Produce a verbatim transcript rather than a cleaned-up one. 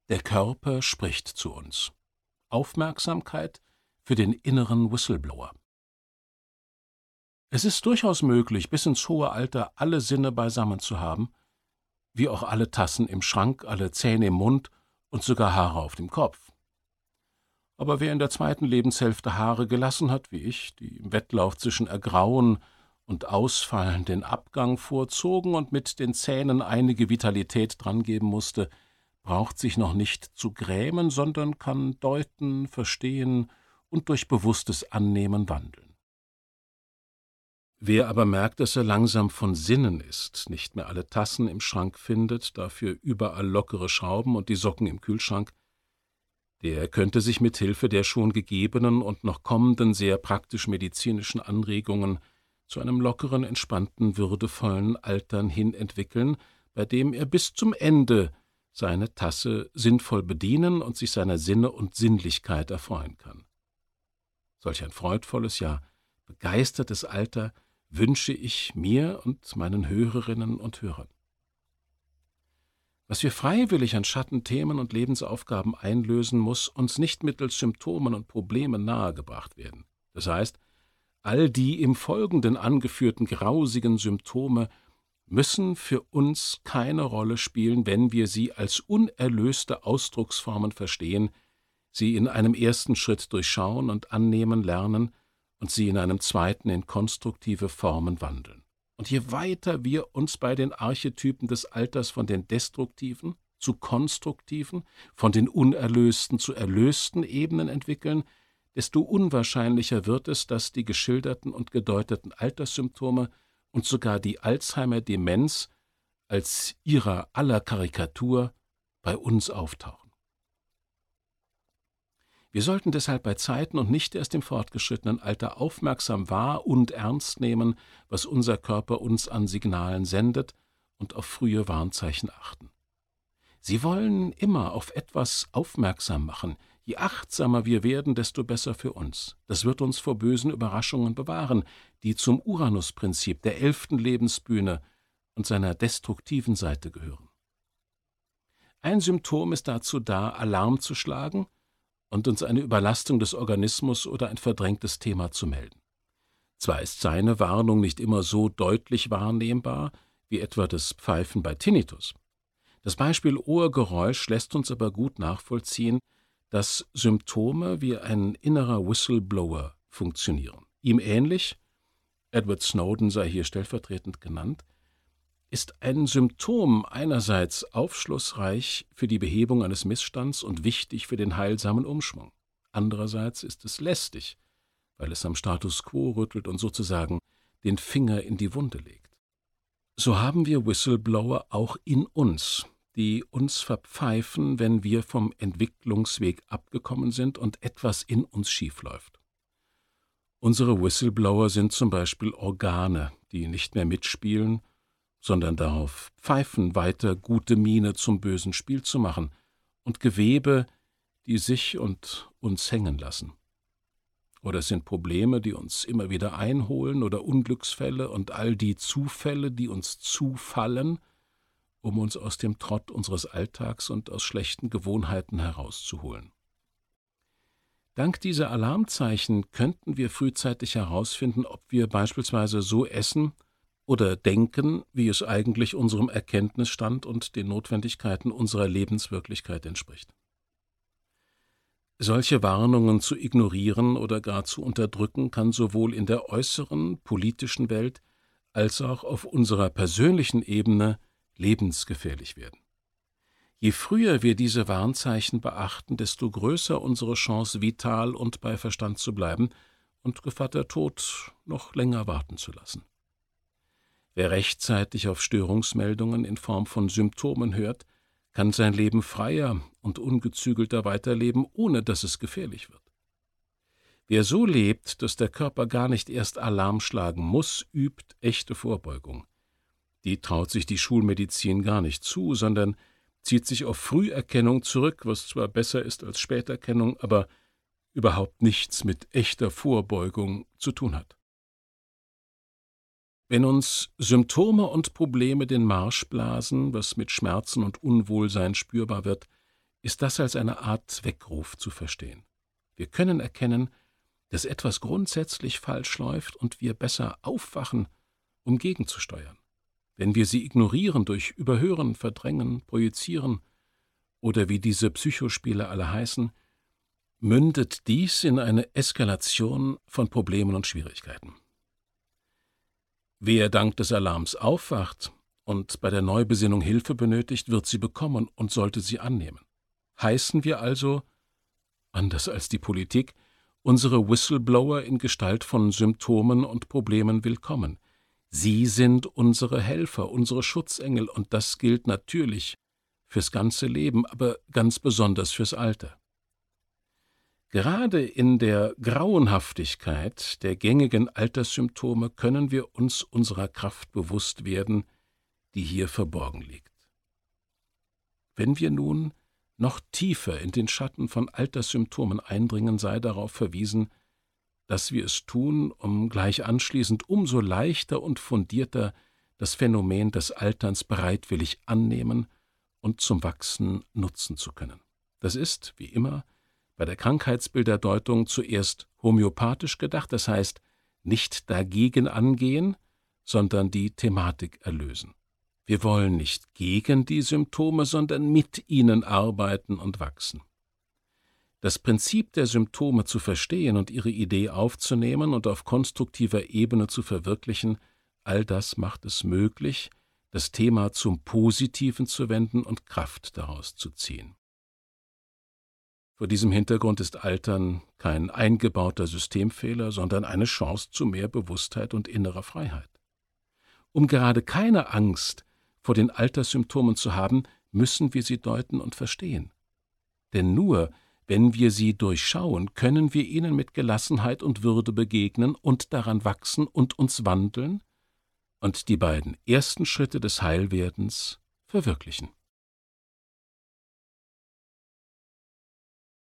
Der Körper spricht zu uns. Aufmerksamkeit für den inneren Whistleblower. Es ist durchaus möglich, bis ins hohe Alter alle Sinne beisammen zu haben, wie auch alle Tassen im Schrank, alle Zähne im Mund und sogar Haare auf dem Kopf. Aber wer in der zweiten Lebenshälfte Haare gelassen hat, wie ich, die im Wettlauf zwischen Ergrauen und Ausfallen den Abgang vorzogen und mit den Zähnen einige Vitalität drangeben musste, braucht sich noch nicht zu grämen, sondern kann deuten, verstehen und durch bewusstes Annehmen wandeln. Wer aber merkt, dass er langsam von Sinnen ist, nicht mehr alle Tassen im Schrank findet, dafür überall lockere Schrauben und die Socken im Kühlschrank, der könnte sich mit Hilfe der schon gegebenen und noch kommenden sehr praktisch-medizinischen Anregungen zu einem lockeren, entspannten, würdevollen Altern hin entwickeln, bei dem er bis zum Ende seine Tasse sinnvoll bedienen und sich seiner Sinne und Sinnlichkeit erfreuen kann. Solch ein freudvolles, ja begeistertes Alter wünsche ich mir und meinen Hörerinnen und Hörern. Was wir freiwillig an Schattenthemen und Lebensaufgaben einlösen, muss uns nicht mittels Symptomen und Problemen nahegebracht werden. Das heißt, all die im Folgenden angeführten grausigen Symptome müssen für uns keine Rolle spielen, wenn wir sie als unerlöste Ausdrucksformen verstehen, sie in einem ersten Schritt durchschauen und annehmen lernen und sie in einem zweiten in konstruktive Formen wandeln. Und je weiter wir uns bei den Archetypen des Alters von den destruktiven zu konstruktiven, von den unerlösten zu erlösten Ebenen entwickeln, desto unwahrscheinlicher wird es, dass die geschilderten und gedeuteten Alterssymptome und sogar die Alzheimer-Demenz als ihrer aller Karikatur bei uns auftauchen. Wir sollten deshalb bei Zeiten und nicht erst im fortgeschrittenen Alter aufmerksam wahr und ernst nehmen, was unser Körper uns an Signalen sendet, und auf frühe Warnzeichen achten. Sie wollen immer auf etwas aufmerksam machen. Je achtsamer wir werden, desto besser für uns. Das wird uns vor bösen Überraschungen bewahren, die zum Uranus-Prinzip der elften Lebensbühne und seiner destruktiven Seite gehören. Ein Symptom ist dazu da, Alarm zu schlagen und uns eine Überlastung des Organismus oder ein verdrängtes Thema zu melden. Zwar ist seine Warnung nicht immer so deutlich wahrnehmbar wie etwa das Pfeifen bei Tinnitus. Das Beispiel Ohrgeräusch lässt uns aber gut nachvollziehen, dass Symptome wie ein innerer Whistleblower funktionieren. Ihm ähnlich, Edward Snowden sei hier stellvertretend genannt, ist ein Symptom einerseits aufschlussreich für die Behebung eines Missstands und wichtig für den heilsamen Umschwung. Andererseits ist es lästig, weil es am Status quo rüttelt und sozusagen den Finger in die Wunde legt. So haben wir Whistleblower auch in uns, die uns verpfeifen, wenn wir vom Entwicklungsweg abgekommen sind und etwas in uns schiefläuft. Unsere Whistleblower sind zum Beispiel Organe, die nicht mehr mitspielen, sondern darauf pfeifen, weiter gute Miene zum bösen Spiel zu machen, und Gewebe, die sich und uns hängen lassen. Oder es sind Probleme, die uns immer wieder einholen, oder Unglücksfälle und all die Zufälle, die uns zufallen, um uns aus dem Trott unseres Alltags und aus schlechten Gewohnheiten herauszuholen. Dank dieser Alarmzeichen könnten wir frühzeitig herausfinden, ob wir beispielsweise so essen oder denken, wie es eigentlich unserem Erkenntnisstand und den Notwendigkeiten unserer Lebenswirklichkeit entspricht. Solche Warnungen zu ignorieren oder gar zu unterdrücken, kann sowohl in der äußeren, politischen Welt als auch auf unserer persönlichen Ebene lebensgefährlich werden. Je früher wir diese Warnzeichen beachten, desto größer unsere Chance, vital und bei Verstand zu bleiben und Gevatter Tod noch länger warten zu lassen. Wer rechtzeitig auf Störungsmeldungen in Form von Symptomen hört, kann sein Leben freier und ungezügelter weiterleben, ohne dass es gefährlich wird. Wer so lebt, dass der Körper gar nicht erst Alarm schlagen muss, übt echte Vorbeugung. Die traut sich die Schulmedizin gar nicht zu, sondern zieht sich auf Früherkennung zurück, was zwar besser ist als Späterkennung, aber überhaupt nichts mit echter Vorbeugung zu tun hat. Wenn uns Symptome und Probleme den Marsch blasen, was mit Schmerzen und Unwohlsein spürbar wird, ist das als eine Art Weckruf zu verstehen. Wir können erkennen, dass etwas grundsätzlich falsch läuft und wir besser aufwachen, um gegenzusteuern. Wenn wir sie ignorieren durch Überhören, Verdrängen, Projizieren oder wie diese Psychospiele alle heißen, mündet dies in eine Eskalation von Problemen und Schwierigkeiten. Wer dank des Alarms aufwacht und bei der Neubesinnung Hilfe benötigt, wird sie bekommen und sollte sie annehmen. Heißen wir also, anders als die Politik, unsere Whistleblower in Gestalt von Symptomen und Problemen willkommen. Sie sind unsere Helfer, unsere Schutzengel, und das gilt natürlich fürs ganze Leben, aber ganz besonders fürs Alter. Gerade in der Grauenhaftigkeit der gängigen Alterssymptome können wir uns unserer Kraft bewusst werden, die hier verborgen liegt. Wenn wir nun noch tiefer in den Schatten von Alterssymptomen eindringen, sei darauf verwiesen, dass wir es tun, um gleich anschließend umso leichter und fundierter das Phänomen des Alterns bereitwillig annehmen und zum Wachsen nutzen zu können. Das ist, wie immer, bei der Krankheitsbilderdeutung zuerst homöopathisch gedacht, das heißt, nicht dagegen angehen, sondern die Thematik erlösen. Wir wollen nicht gegen die Symptome, sondern mit ihnen arbeiten und wachsen. Das Prinzip der Symptome zu verstehen und ihre Idee aufzunehmen und auf konstruktiver Ebene zu verwirklichen, all das macht es möglich, das Thema zum Positiven zu wenden und Kraft daraus zu ziehen. Vor diesem Hintergrund ist Altern kein eingebauter Systemfehler, sondern eine Chance zu mehr Bewusstheit und innerer Freiheit. Um gerade keine Angst vor den Alterssymptomen zu haben, müssen wir sie deuten und verstehen. Denn nur wenn wir sie durchschauen, können wir ihnen mit Gelassenheit und Würde begegnen und daran wachsen und uns wandeln und die beiden ersten Schritte des Heilwerdens verwirklichen.